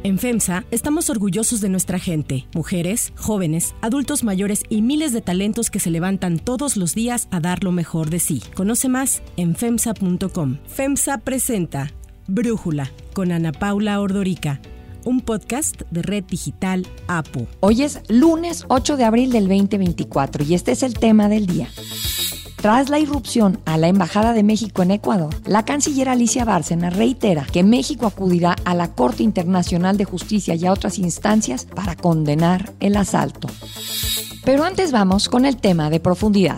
En FEMSA estamos orgullosos de nuestra gente, mujeres, jóvenes, adultos mayores y miles de talentos que se levantan todos los días a dar lo mejor de sí. Conoce más en FEMSA.com. FEMSA presenta Brújula con Ana Paula Ordorica, un podcast de Red Digital APO. Hoy es lunes 8 de abril del 2024 y este es el tema del día. Tras la irrupción a la Embajada de México en Ecuador, la canciller Alicia Bárcena reitera que México acudirá a la Corte Internacional de Justicia y a otras instancias para condenar el asalto. Pero antes vamos con el tema de profundidad.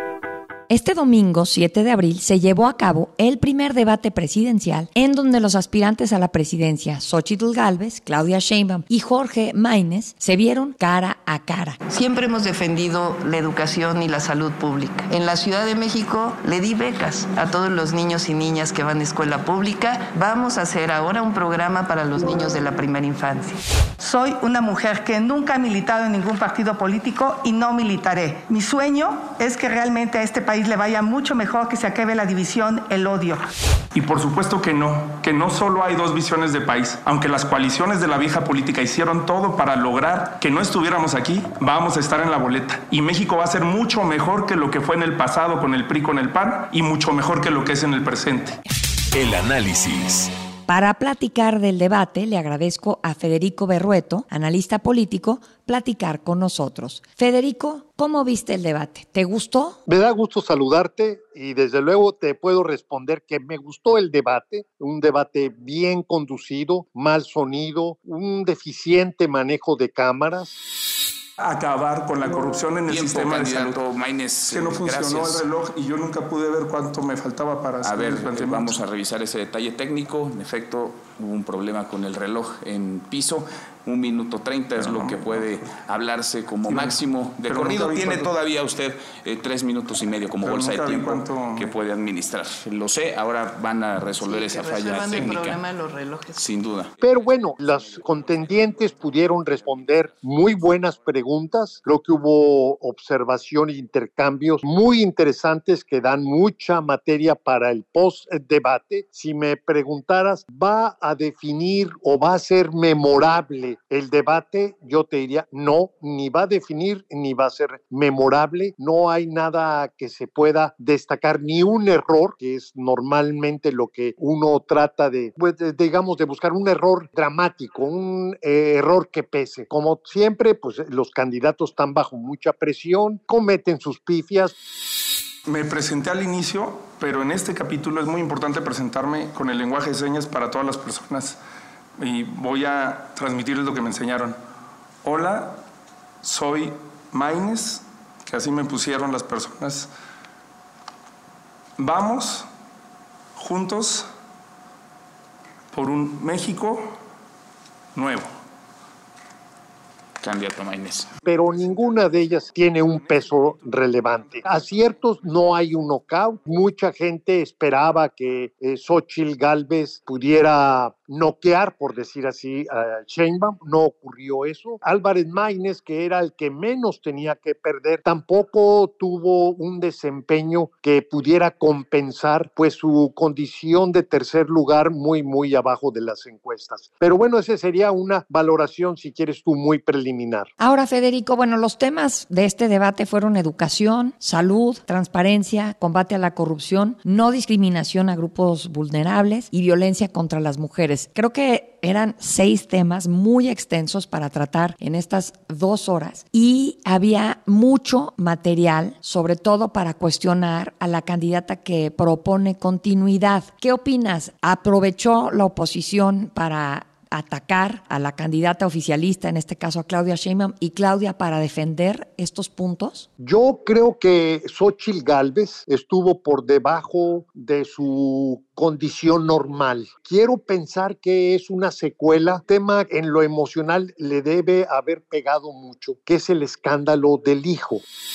Este domingo, 7 de abril, se llevó a cabo el primer debate presidencial en donde los aspirantes a la presidencia, Xóchitl Gálvez, Claudia Sheinbaum y Jorge Maínez, se vieron cara a cara. Siempre hemos defendido la educación y la salud pública. En la Ciudad de México le di becas a todos los niños y niñas que van a escuela pública. Vamos a hacer ahora un programa para los niños de la primera infancia. Soy una mujer que nunca ha militado en ningún partido político y no militaré. Mi sueño es que realmente a este país le vaya mucho mejor, que se acabe la división, el odio. Y por supuesto que no solo hay dos visiones de país. Aunque las coaliciones de la vieja política hicieron todo para lograr que no estuviéramos aquí, vamos a estar en la boleta. Y México va a ser mucho mejor que lo que fue en el pasado con el PRI, con el PAN, y mucho mejor que lo que es en el presente. El análisis. Para platicar del debate, le agradezco a Federico Berrueto, analista político, platicar con nosotros. Federico, ¿cómo viste el debate? ¿Te gustó? Me da gusto saludarte y desde luego te puedo responder que me gustó el debate, un debate bien conducido, mal sonido, un deficiente manejo de cámaras. Acabar con la corrupción en el sistema de salud. Maínez, que no funcionó gracias. el reloj y yo nunca pude ver cuánto me faltaba para hacer el planteamiento. Vamos a revisar ese detalle técnico. En efecto, hubo un problema con el reloj en piso. 1 minuto 30 es lo que puede hablarse como máximo de corrido. Tiene todavía usted 3 minutos y medio como bolsa de tiempo que puede administrar. Lo sé, ahora van a resolver esa falla técnica. El problema de los relojes. Sin duda. Pero bueno, los contendientes pudieron responder muy buenas preguntas. Creo que hubo observación e intercambios muy interesantes que dan mucha materia para el post-debate. Si me preguntaras, ¿va a definir o va a ser memorable el debate? Yo te diría no, ni va a definir ni va a ser memorable. No hay nada que se pueda destacar, ni un error, que es normalmente lo que uno trata de, pues, digamos, de buscar un error dramático, un error que pese. Como siempre, pues los candidatos están bajo mucha presión, cometen sus pifias. Me presenté al inicio, pero en este capítulo es muy importante presentarme con el lenguaje de señas para todas las personas. Y voy a transmitirles lo que me enseñaron. Hola, soy Maínez, que así me pusieron las personas. Vamos juntos por un México nuevo. Candidato Maínez. Pero ninguna de ellas tiene un peso relevante. Aciertos, no hay un knockout. Mucha gente esperaba que Xóchitl Gálvez pudiera noquear, por decir así, a Sheinbaum. No ocurrió eso. Álvarez Maínez, que era el que menos tenía que perder, tampoco tuvo un desempeño que pudiera compensar pues su condición de tercer lugar muy abajo de las encuestas. Pero bueno, esa sería una valoración, si quieres tú, muy preliminar. Ahora, Federico, bueno, los temas de este debate fueron educación, salud, transparencia, combate a la corrupción, no discriminación a grupos vulnerables y violencia contra las mujeres. Creo que eran 6 temas muy extensos para tratar en estas 2 horas y había mucho material, sobre todo para cuestionar a la candidata que propone continuidad. ¿Qué opinas? ¿Aprovechó la oposición para atacar a la candidata oficialista, en este caso a Claudia Sheinbaum, y Claudia para defender estos puntos? Yo creo que Xóchitl Gálvez estuvo por debajo de su condición normal. Quiero pensar que es una secuela, tema en lo emocional le debe haber pegado mucho, que es el escándalo del hijo.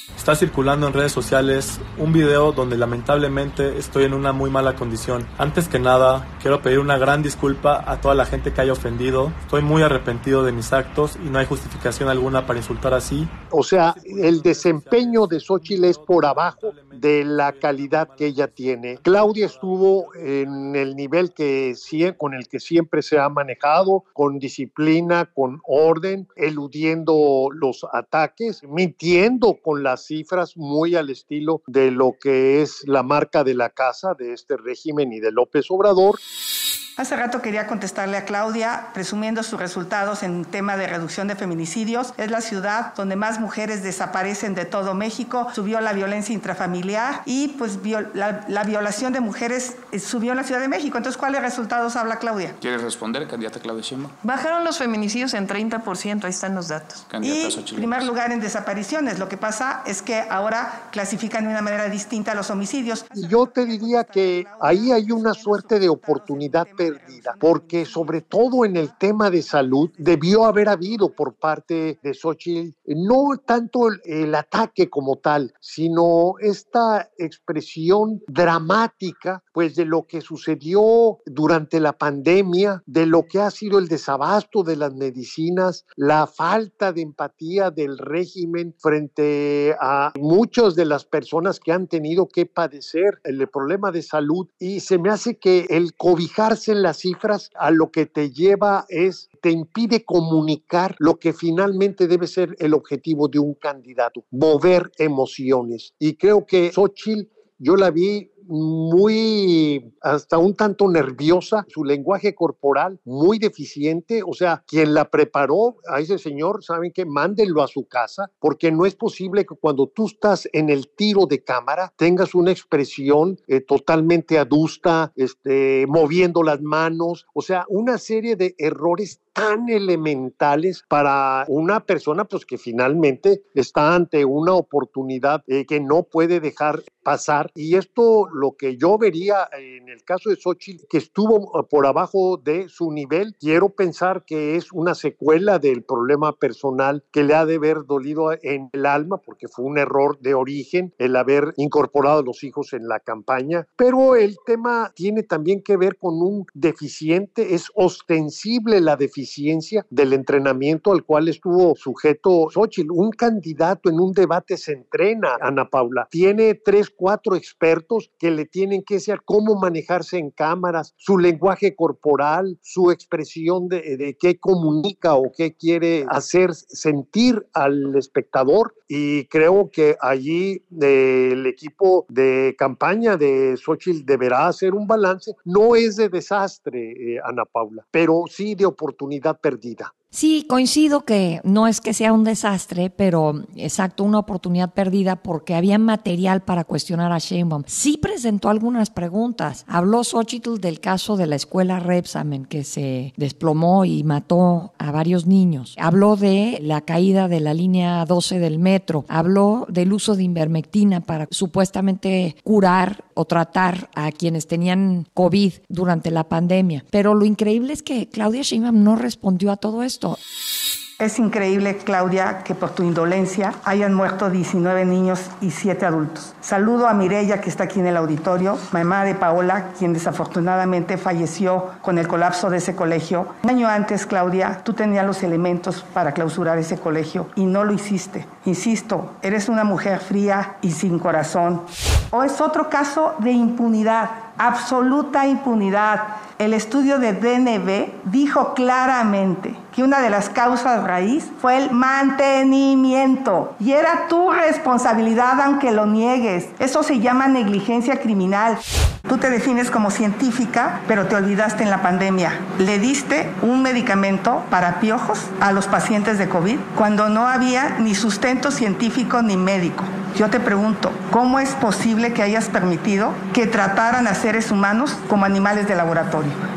Está circulando en redes sociales un video donde lamentablemente estoy en una muy mala condición. Antes que nada, quiero pedir una gran disculpa a toda la gente que haya ofendido. Estoy muy arrepentido de mis actos y no hay justificación alguna para insultar así. O sea, el desempeño de Xóchitl es por abajo de la calidad que ella tiene. Claudia estuvo en el nivel con el que siempre se ha manejado, con disciplina, con orden, eludiendo los ataques, mintiendo con las cifras muy al estilo de lo que es la marca de la casa de este régimen y de López Obrador. Hace rato quería contestarle a Claudia, presumiendo sus resultados en tema de reducción de feminicidios. Es la ciudad donde más mujeres desaparecen de todo México. Subió la violencia intrafamiliar y pues la violación de mujeres subió en la Ciudad de México. Entonces, ¿cuáles resultados habla Claudia? ¿Quiere responder, candidata Claudia Sheinbaum? Bajaron los feminicidios en 30%, ahí están los datos. Candidata Y Xochitl. primer lugar en desapariciones. Lo que pasa es que ahora clasifican de una manera distinta los homicidios. Y yo te diría que ahí hay una suerte de oportunidad perdida, porque sobre todo en el tema de salud debió haber habido por parte de Xóchitl no tanto el ataque como tal, sino esta expresión dramática pues de lo que sucedió durante la pandemia, de lo que ha sido el desabasto de las medicinas, la falta de empatía del régimen frente a muchas de las personas que han tenido que padecer el problema de salud, y se me hace que el cobijarse en las cifras a lo que te lleva te impide comunicar lo que finalmente debe ser el objetivo de un candidato, mover emociones. Y creo que Xóchitl, yo la vi muy, hasta un tanto nerviosa, su lenguaje corporal muy deficiente. O sea, quien la preparó a ese señor, saben que mándenlo a su casa, porque no es posible que cuando tú estás en el tiro de cámara tengas una expresión totalmente adusta, moviendo las manos, o sea, una serie de errores tan elementales para una persona pues que finalmente está ante una oportunidad que no puede dejar pasar. Y esto, lo que yo vería en el caso de Xóchitl, que estuvo por abajo de su nivel, quiero pensar que es una secuela del problema personal que le ha de haber dolido en el alma, porque fue un error de origen el haber incorporado a los hijos en la campaña, pero el tema tiene también que ver con un deficiente, es ostensible la deficiencia del entrenamiento al cual estuvo sujeto Xóchitl. Un candidato en un debate se entrena, Ana Paula, tiene 3-4 expertos que le tienen que decir cómo manejarse en cámaras, su lenguaje corporal, su expresión de qué comunica o qué quiere hacer sentir al espectador, y creo que allí el equipo de campaña de Xóchitl deberá hacer un balance. No es de desastre, Ana Paula, pero sí de oportunidad perdida. Sí, coincido que no es que sea un desastre, pero exacto, una oportunidad perdida porque había material para cuestionar a Sheinbaum. Sí presentó algunas preguntas. Habló Xóchitl del caso de la escuela Repsamen, que se desplomó y mató a varios niños. Habló de la caída de la línea 12 del metro. Habló del uso de ivermectina para supuestamente curar o tratar a quienes tenían COVID durante la pandemia. Pero lo increíble es que Claudia Sheinbaum no respondió a todo esto. Es increíble, Claudia, que por tu indolencia hayan muerto 19 niños y 7 adultos. Saludo a Mireya, que está aquí en el auditorio, mamá de Paola, quien desafortunadamente falleció con el colapso de ese colegio. Un año antes, Claudia, tú tenías los elementos para clausurar ese colegio y no lo hiciste. Insisto, eres una mujer fría y sin corazón. O es otro caso de impunidad, absoluta impunidad. El estudio de DNB dijo claramente que una de las causas raíz fue el mantenimiento y era tu responsabilidad aunque lo niegues. Eso se llama negligencia criminal. Tú te defines como científica, pero te olvidaste en la pandemia. Le diste un medicamento para piojos a los pacientes de COVID cuando no había ni sustento científico ni médico. Yo te pregunto, ¿cómo es posible que hayas permitido que trataran a seres humanos como animales de laboratorio?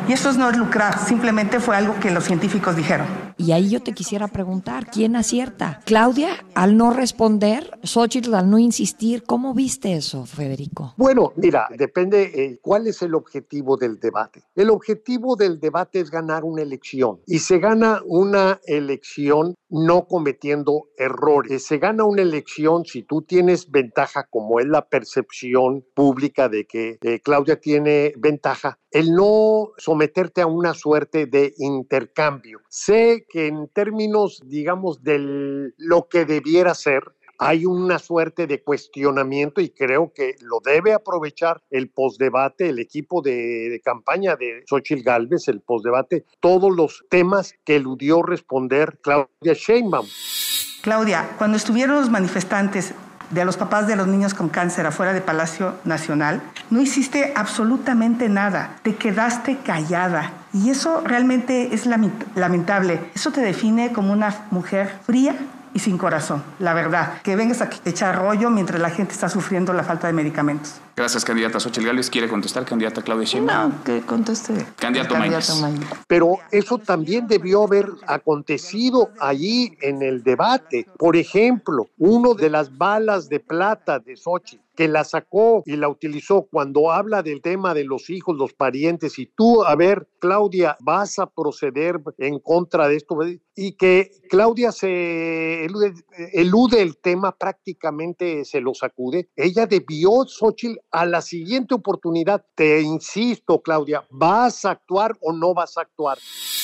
Y eso no es lucrar, simplemente fue algo que los científicos dijeron. Y ahí yo te quisiera preguntar, ¿quién acierta? Claudia, al no responder, Xóchitl, al no insistir, ¿cómo viste eso, Federico? Bueno, mira, depende cuál es el objetivo del debate. El objetivo del debate es ganar una elección y se gana una elección no cometiendo errores. Se gana una elección si tú tienes ventaja, como es la percepción pública de que Claudia tiene ventaja, el no someterte a una suerte de intercambio. Sé que en términos, digamos, de lo que debiera ser, hay una suerte de cuestionamiento y creo que lo debe aprovechar el postdebate, el equipo de campaña de Xóchitl Gálvez, el postdebate, todos los temas que eludió responder Claudia Sheinbaum. Claudia, cuando estuvieron los manifestantes de los papás de los niños con cáncer afuera de Palacio Nacional, no hiciste absolutamente nada, te quedaste callada. Y eso realmente es lamentable. Eso te define como una mujer fría y sin corazón, la verdad. Que vengas a echar rollo mientras la gente está sufriendo la falta de medicamentos. Gracias, candidata Xóchitl Gálvez. ¿Quiere contestar, candidata Claudia Sheinbaum? No, que conteste. Candidato Maínez. Pero eso también debió haber acontecido allí en el debate. Por ejemplo, uno de las balas de plata de Xóchitl, que la sacó y la utilizó cuando habla del tema de los hijos, los parientes, y tú, a ver, Claudia, vas a proceder en contra de esto, y que Claudia se elude el tema, prácticamente se lo sacude. Ella debió, Xóchitl, a la siguiente oportunidad, te insisto, Claudia, ¿vas a actuar o no vas a actuar?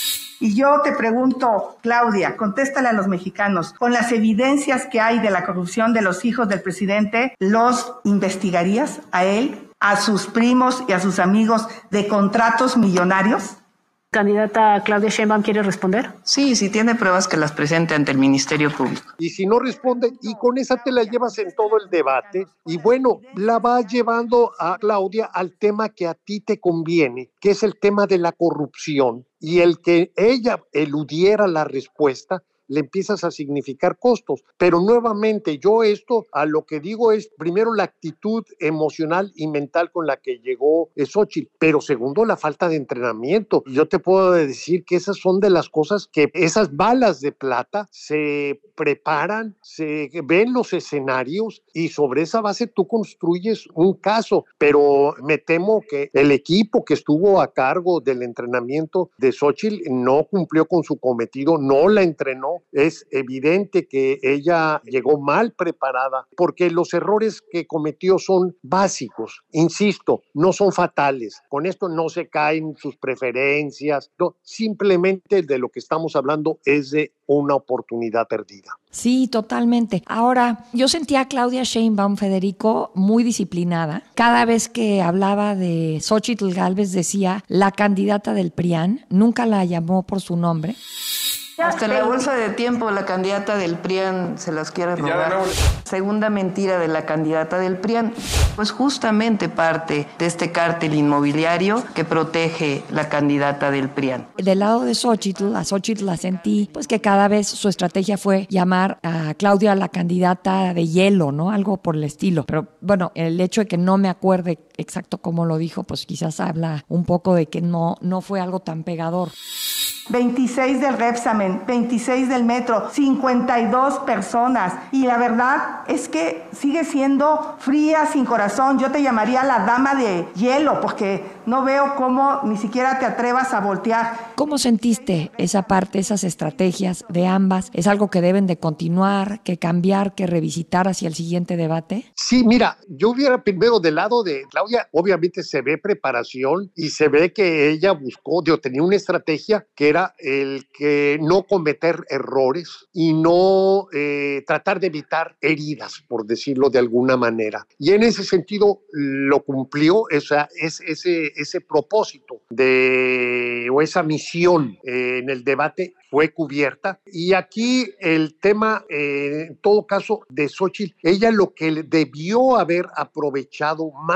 Y yo te pregunto, Claudia, contéstale a los mexicanos, con las evidencias que hay de la corrupción de los hijos del presidente, ¿los investigarías a él, a sus primos y a sus amigos de contratos millonarios? Candidata Claudia Sheinbaum, ¿quiere responder? Sí, si tiene pruebas que las presente ante el Ministerio Público. Y si no responde, y con esa te la llevas en todo el debate, y bueno, la vas llevando a Claudia al tema que a ti te conviene, que es el tema de la corrupción, y el que ella eludiera la respuesta, le empiezas a significar costos. Pero nuevamente, yo esto a lo que digo es, primero, la actitud emocional y mental con la que llegó Xóchitl, pero segundo, la falta de entrenamiento. Yo te puedo decir que esas son de las cosas que esas balas de plata se preparan, se ven los escenarios y sobre esa base tú construyes un caso, pero me temo que el equipo que estuvo a cargo del entrenamiento de Xóchitl no cumplió con su cometido, no la entrenó. Es evidente que ella llegó mal preparada porque los errores que cometió son básicos, insisto, no son fatales. Con esto no se caen sus preferencias, no, simplemente de lo que estamos hablando es de una oportunidad perdida. Sí, totalmente. Ahora, yo sentía a Claudia Sheinbaum, Federico, muy disciplinada. Cada vez que hablaba de Xóchitl Gálvez decía la candidata del PRIAN, nunca la llamó por su nombre. Hasta en la bolsa de tiempo la candidata del PRIAN se las quiere robar. Segunda mentira de la candidata del PRIAN, pues justamente parte de este cártel inmobiliario que protege la candidata del PRIAN. Del lado de Xóchitl, a Xóchitl la sentí, pues que cada vez su estrategia fue llamar a Claudia la candidata de hielo, ¿no? Algo por el estilo. Pero bueno, el hecho de que no me acuerde exacto cómo lo dijo, pues quizás habla un poco de que no fue algo tan pegador. 26 del Repsamen, 26 del Metro, 52 personas. Y la verdad es que sigue siendo fría, sin corazón. Yo te llamaría la dama de hielo, porque no veo cómo ni siquiera te atrevas a voltear. ¿Cómo sentiste esa parte, esas estrategias de ambas? ¿Es algo que deben de continuar, que cambiar, que revisitar hacia el siguiente debate? Sí, mira, yo hubiera primero del lado de Claudia, obviamente se ve preparación y se ve que ella buscó, tenía una estrategia que era el que no cometer errores y no tratar de evitar heridas, por decirlo de alguna manera. Y en ese sentido lo cumplió, ese propósito o esa misión en el debate fue cubierta. Y aquí el tema, en todo caso, de Xóchitl, ella lo que debió haber aprovechado más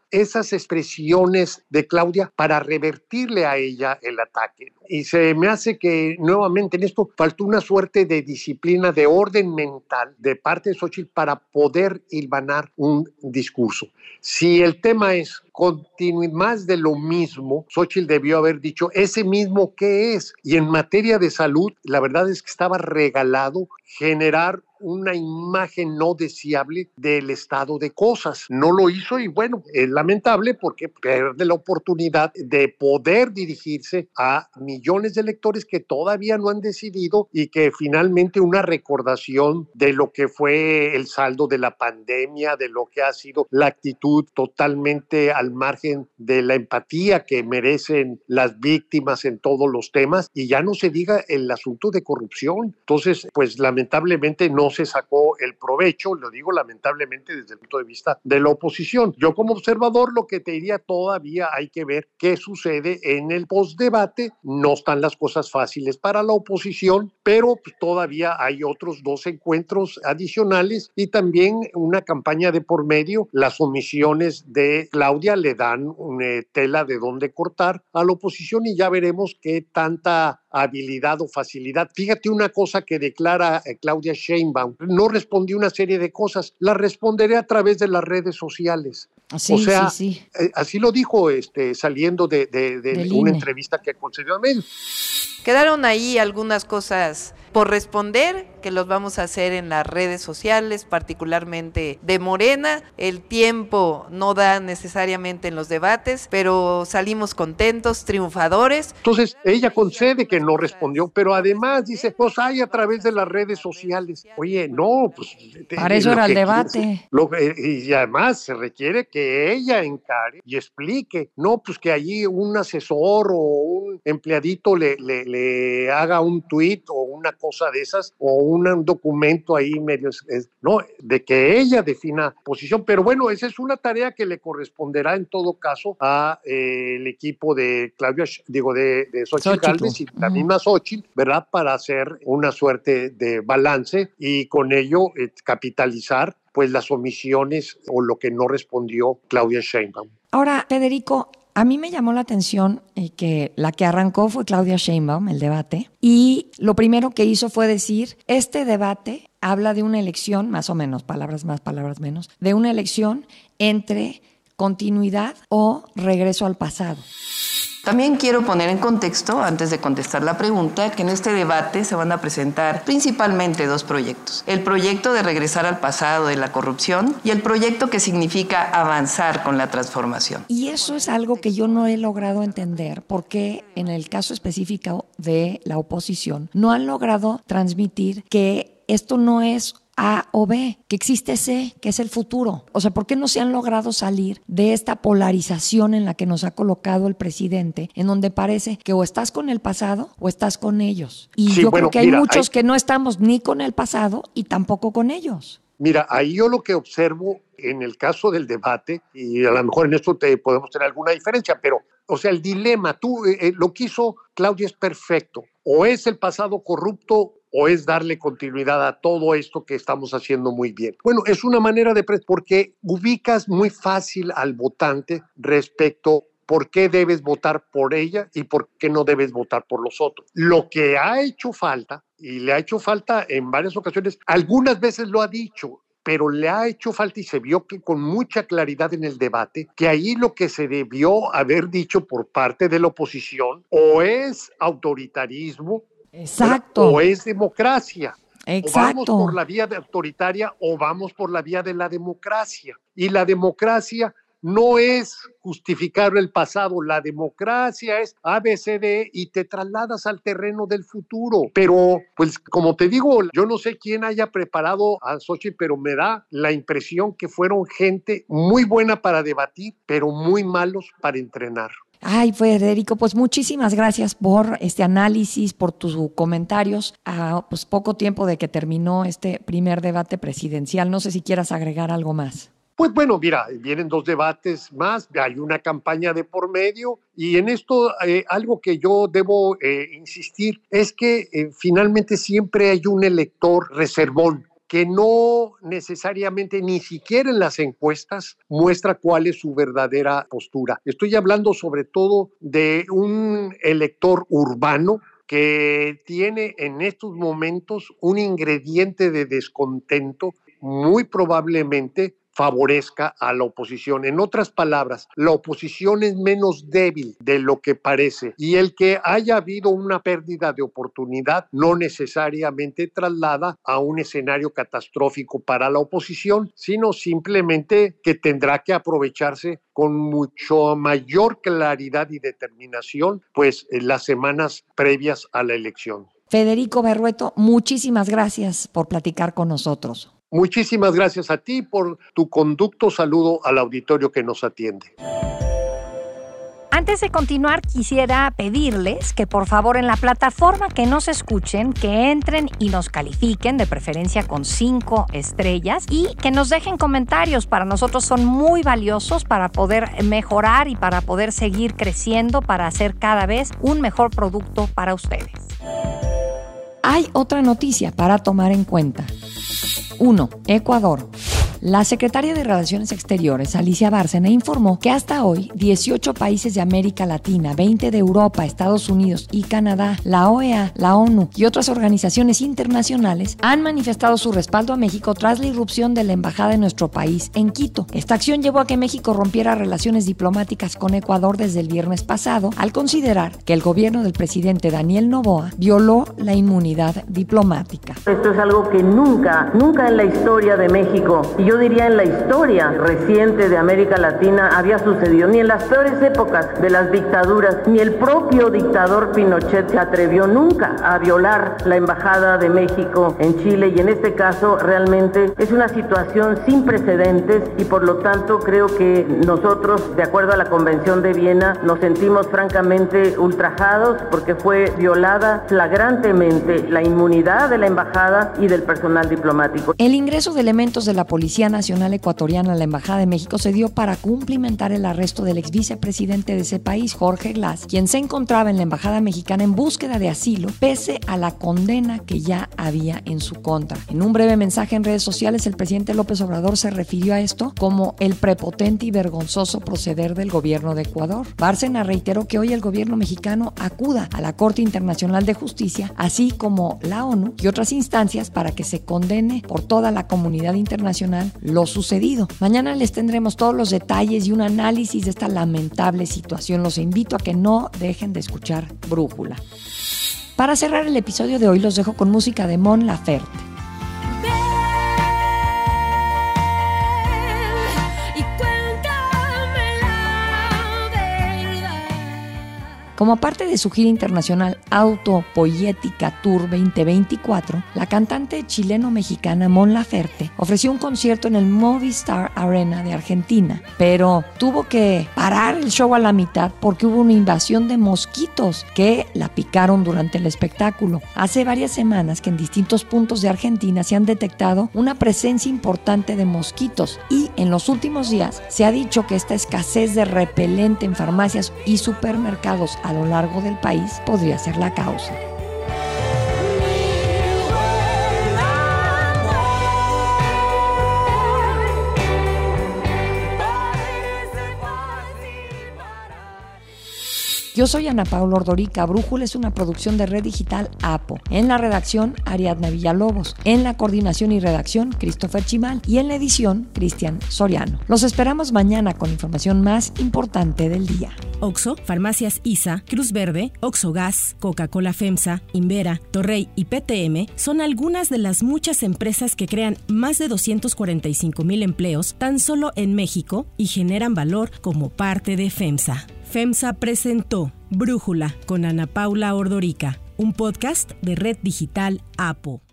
esas expresiones de Claudia para revertirle a ella el ataque. Y se me hace que nuevamente en esto faltó una suerte de disciplina, de orden mental de parte de Xóchitl para poder hilvanar un discurso. Si el tema es continuar más de lo mismo, Xóchitl debió haber dicho ese mismo qué es. Y en materia de salud, la verdad es que estaba regalado generar una imagen no deseable del estado de cosas. No lo hizo y bueno, es lamentable porque pierde la oportunidad de poder dirigirse a millones de electores que todavía no han decidido y que finalmente una recordación de lo que fue el saldo de la pandemia, de lo que ha sido la actitud totalmente al margen de la empatía que merecen las víctimas en todos los temas, y ya no se diga el asunto de corrupción. Entonces, pues lamentablemente no se sacó el provecho, lo digo lamentablemente desde el punto de vista de la oposición. Yo como observador lo que te diría, todavía hay que ver qué sucede en el postdebate. No están las cosas fáciles para la oposición, pero pues todavía hay otros 2 encuentros adicionales y también una campaña de por medio. Las omisiones de Claudia le dan una tela de dónde cortar a la oposición y ya veremos qué tanta habilidad o facilidad. Fíjate una cosa que declara Claudia Sheinbaum, no respondió una serie de cosas, la responderé a través de las redes sociales. Sí, o sea, sí. Así lo dijo saliendo de una entrevista que concedió a medios. Quedaron ahí algunas cosas por responder, que los vamos a hacer en las redes sociales, particularmente de Morena. El tiempo no da necesariamente en los debates, pero salimos contentos, triunfadores. Entonces, ella concede que no respondió, pero además dice, pues hay a través de las redes sociales. Oye, no, pues... Para eso era el debate. Y además se requiere que ella encare y explique, no, pues que allí un asesor o un empleadito le haga un tuit o una cosa de esas, o un documento ahí medio, no, de que ella defina posición, pero bueno, esa es una tarea que le corresponderá en todo caso a el equipo de Claudia, de Xóchitl Gálvez y la misma Xóchitl, ¿verdad? Para hacer una suerte de balance y con ello capitalizar pues las omisiones o lo que no respondió Claudia Sheinbaum. Ahora, Federico, a mí me llamó la atención que la que arrancó fue Claudia Sheinbaum, el debate, y lo primero que hizo fue decir, este debate habla de una elección, más o menos, palabras más, palabras menos, de una elección entre continuidad o regreso al pasado. También quiero poner en contexto, antes de contestar la pregunta, que en este debate se van a presentar principalmente 2 proyectos. El proyecto de regresar al pasado de la corrupción y el proyecto que significa avanzar con la transformación. Y eso es algo que yo no he logrado entender, porque en el caso específico de la oposición no han logrado transmitir que esto no es A o B, que existe C, que es el futuro. O sea, ¿por qué no se han logrado salir de esta polarización en la que nos ha colocado el presidente, en donde parece que o estás con el pasado o estás con ellos? Y sí, yo creo que hay muchos que no estamos ni con el pasado y tampoco con ellos. Mira, ahí yo lo que observo en el caso del debate, y a lo mejor en esto podemos tener alguna diferencia, pero, o sea, el dilema, lo que hizo Claudia es perfecto. O es el pasado corrupto o es darle continuidad a todo esto que estamos haciendo muy bien. Bueno, es una manera porque ubicas muy fácil al votante respecto por qué debes votar por ella y por qué no debes votar por los otros. Lo que ha hecho falta, y le ha hecho falta en varias ocasiones, algunas veces lo ha dicho, pero le ha hecho falta y se vio que con mucha claridad en el debate, que ahí lo que se debió haber dicho por parte de la oposición o es autoritarismo, exacto, o es democracia. Exacto. O vamos por la vía autoritaria o vamos por la vía de la democracia. Y la democracia no es justificar el pasado, la democracia es ABCD y te trasladas al terreno del futuro. Pero, pues, como te digo, yo no sé quién haya preparado a Xóchitl, pero me da la impresión que fueron gente muy buena para debatir, pero muy malos para entrenar. Ay, Federico, pues muchísimas gracias por este análisis, por tus comentarios a pues poco tiempo de que terminó este primer debate presidencial. No sé si quieras agregar algo más. Pues bueno, mira, vienen 2 debates más, hay una campaña de por medio y en esto algo que yo debo insistir es que finalmente siempre hay un elector reservón que no necesariamente, ni siquiera en las encuestas, muestra cuál es su verdadera postura. Estoy hablando sobre todo de un elector urbano que tiene en estos momentos un ingrediente de descontento muy probablemente favorezca a la oposición. En otras palabras, la oposición es menos débil de lo que parece, y el que haya habido una pérdida de oportunidad no necesariamente traslada a un escenario catastrófico para la oposición, sino simplemente que tendrá que aprovecharse con mucho mayor claridad y determinación, pues en las semanas previas a la elección. Federico Berrueto, muchísimas gracias por platicar con nosotros. Muchísimas gracias a ti por tu conducto. Saludo al auditorio que nos atiende. Antes de continuar, quisiera pedirles que por favor en la plataforma que nos escuchen, que entren y nos califiquen, de preferencia con 5 estrellas, y que nos dejen comentarios. Para nosotros son muy valiosos para poder mejorar y para poder seguir creciendo, para hacer cada vez un mejor producto para ustedes. Hay otra noticia para tomar en cuenta. 1. Ecuador. La secretaria de Relaciones Exteriores, Alicia Bárcena, informó que hasta hoy 18 países de América Latina, 20 de Europa, Estados Unidos y Canadá, la OEA, la ONU y otras organizaciones internacionales han manifestado su respaldo a México tras la irrupción de la embajada de nuestro país en Quito. Esta acción llevó a que México rompiera relaciones diplomáticas con Ecuador desde el viernes pasado, al considerar que el gobierno del presidente Daniel Noboa violó la inmunidad diplomática. Esto es algo que nunca en la historia de México, y yo diría en la historia reciente de América Latina, había sucedido. Ni en las peores épocas de las dictaduras, ni el propio dictador Pinochet se atrevió nunca a violar la embajada de México en Chile, y en este caso realmente es una situación sin precedentes, y por lo tanto creo que nosotros, de acuerdo a la Convención de Viena, nos sentimos francamente ultrajados porque fue violada flagrantemente la inmunidad de la embajada y del personal diplomático. El ingreso de elementos de la Policía Nacional Ecuatoriana a la Embajada de México se dio para cumplimentar el arresto del ex vicepresidente de ese país, Jorge Glass, quien se encontraba en la Embajada Mexicana en búsqueda de asilo, pese a la condena que ya había en su contra. En un breve mensaje en redes sociales, el presidente López Obrador se refirió a esto como el prepotente y vergonzoso proceder del gobierno de Ecuador. Bárcena reiteró que hoy el gobierno mexicano acuda a la Corte Internacional de Justicia, así como la ONU y otras instancias, para que se condene por toda la comunidad internacional lo sucedido. Mañana les tendremos todos los detalles y un análisis de esta lamentable situación. Los invito a que no dejen de escuchar Brújula. Para cerrar el episodio de hoy, los dejo con música de Mon Laferte. Como parte de su gira internacional Autopoética Tour 2024, la cantante chileno-mexicana Mon Laferte ofreció un concierto en el Movistar Arena de Argentina, pero tuvo que parar el show a la mitad porque hubo una invasión de mosquitos que la picaron durante el espectáculo. Hace varias semanas que en distintos puntos de Argentina se han detectado una presencia importante de mosquitos, y en los últimos días se ha dicho que esta escasez de repelente en farmacias y supermercados a lo largo del país podría ser la causa. Yo soy Ana Paula Ordorica. Brújula es una producción de Red Digital APO. En la redacción, Ariadna Villalobos. En la coordinación y redacción, Christopher Chimal. Y en la edición, Cristian Soriano. Los esperamos mañana con información más importante del día. Oxxo, Farmacias ISA, Cruz Verde, Oxxo Gas, Coca-Cola FEMSA, Invera, Torrey y PTM son algunas de las muchas empresas que crean más de 245,000 empleos tan solo en México y generan valor como parte de FEMSA. FEMSA presentó Brújula con Ana Paula Ordorica, un podcast de Red Digital APO.